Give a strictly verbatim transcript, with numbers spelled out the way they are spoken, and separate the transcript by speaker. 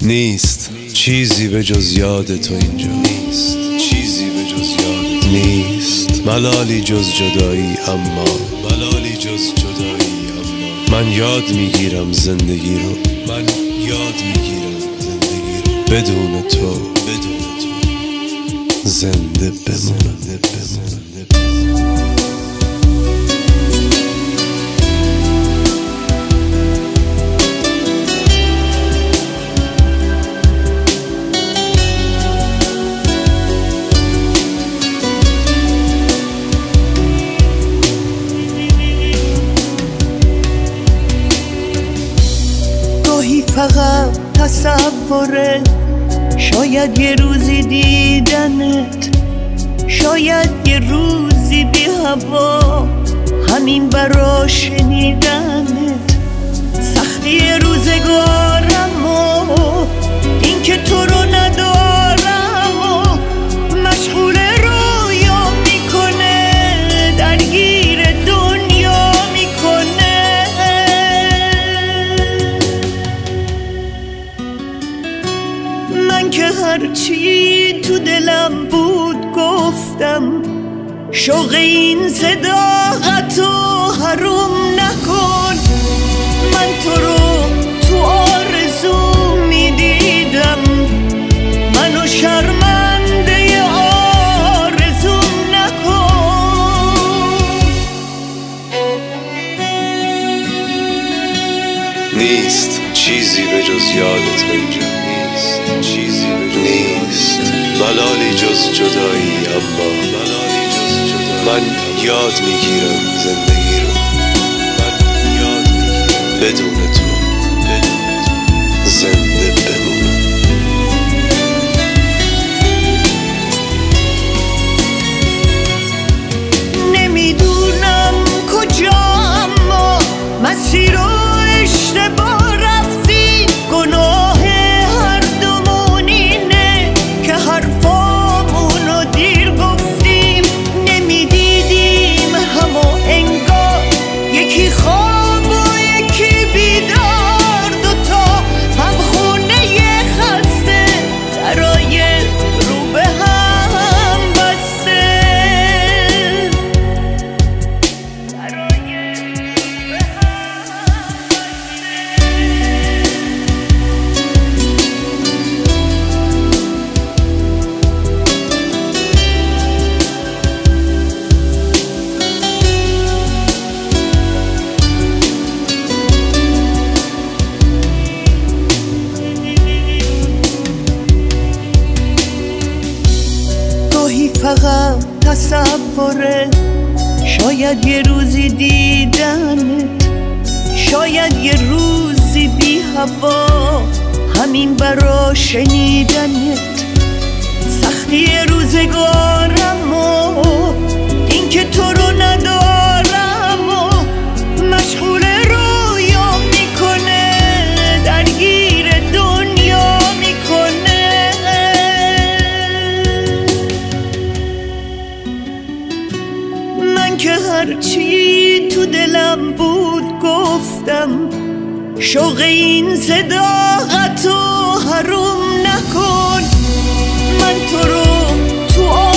Speaker 1: نیست چیزی به جز یاد تو اینجا، نیست چیزی به جز یاد تو، نیست ملالی جز جدایی، اما ملالی جز جدایی اما من یاد میگیرم زندگی رو، من یاد میگیرم زندگی رو بدون تو، بدون تو زنده بمونم.
Speaker 2: فقط تصوره، شاید یه روزی دیدنت، شاید یه روزی بی هوا، همین برا شنیدنت. سختی روزگارم و این که تو رو ندارم و مشغول رویا میکنه، درگیر دنیا میکنه. من که هرچی تو دلم بود گفتم، شوق این صداقتو حروم نکن. من تو رو تو آرزو میدیدم، منو شرمنده آرزوم نکن.
Speaker 1: نیست چیزی به جز یاد تو اینجا، چیزی به جز نیست ملالی جز جدایی، اما ملالی جز جدایی من یاد میگیرم زندگی رو، من یاد میگیرم بدون تو، بدون تو زنده بمونم.
Speaker 2: نمیدونم کجا اما مسیر رو اشتباه رفتی، گناه فقط تصوره، شاید یه روزی دیدنت، شاید یه روزی بی هوا، همین برا شنیدنت. سختی روزگارم و این که تو رو ندارم و مشغول رویا میکنه، درگیر دنیا میکنه. من که هرچی تو دلم بود گفتم، شوق این صداقتو حروم نکن. من تو رو تو